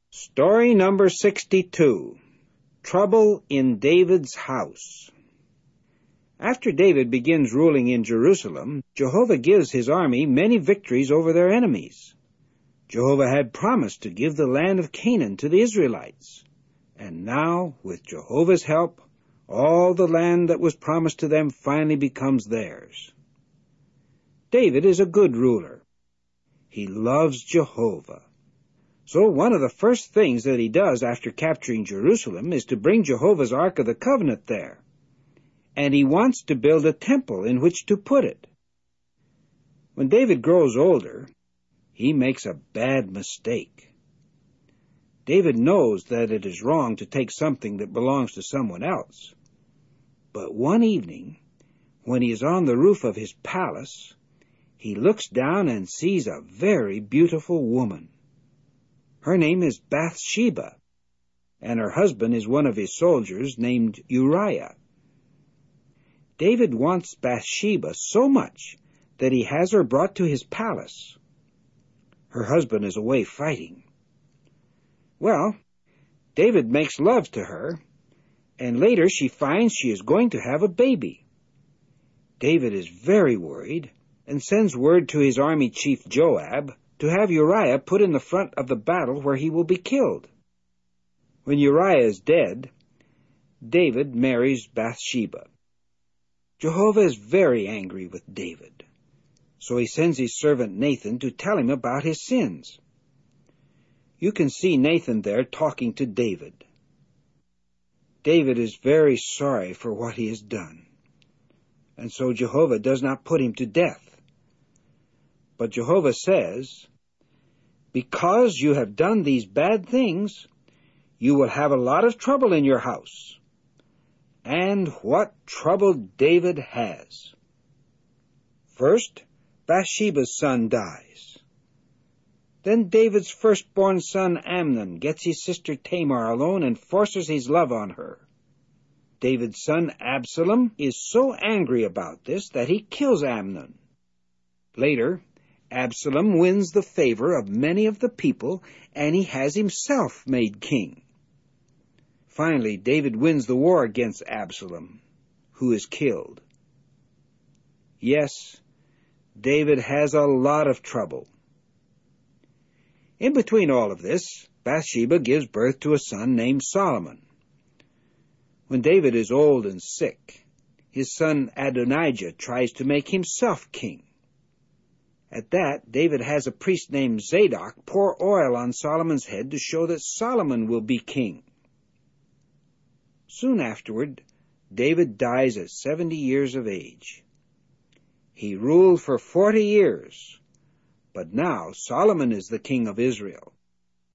Story number 62. Trouble in David's House. After David begins ruling in Jerusalem, Jehovah gives his army many victories over their enemies. Jehovah had promised to give the land of Canaan to the Israelites. And now, with Jehovah's help, all the land that was promised to them finally becomes theirs. David is a good ruler. He loves Jehovah. So one of the first things that he does after capturing Jerusalem is to bring Jehovah's Ark of the Covenant there. And he wants to build a temple in which to put it. When David grows older, he makes a bad mistake. David knows that it is wrong to take something that belongs to someone else. But one evening, when he is on the roof of his palace, he looks down and sees a very beautiful woman. Her name is Bathsheba, and her husband is one of his soldiers named Uriah. David wants Bathsheba so much that he has her brought to his palace. Her husband is away fighting. Well, David makes love to her, and later she finds she is going to have a baby. David is very worried and sends word to his army chief Joab to have Uriah put in the front of the battle where he will be killed. When Uriah is dead, David marries Bathsheba. Jehovah is very angry with David, so he sends his servant Nathan to tell him about his sins. You can see Nathan there talking to David. David is very sorry for what he has done, and so Jehovah does not put him to death. But Jehovah says, "Because you have done these bad things, you will have a lot of trouble in your house." And what trouble David has! First, Bathsheba's son dies. Then David's firstborn son Amnon gets his sister Tamar alone and forces his love on her. David's son Absalom is so angry about this that he kills Amnon. Later, Absalom wins the favor of many of the people, and he has himself made king. Finally, David wins the war against Absalom, who is killed. Yes, David has a lot of trouble. In between all of this, Bathsheba gives birth to a son named Solomon. When David is old and sick, his son Adonijah tries to make himself king. At that, David has a priest named Zadok pour oil on Solomon's head to show that Solomon will be king. Soon afterward, David dies at 70 years of age. He ruled for 40 years, but now Solomon is the king of Israel.